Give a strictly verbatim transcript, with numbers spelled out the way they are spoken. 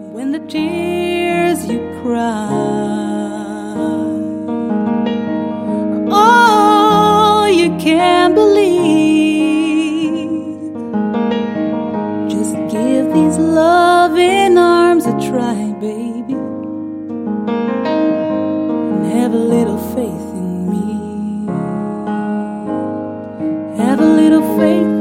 when the tears you cry are all you can believe, just give these loving arms a try, baby, and have a little faith in me. Have a little faith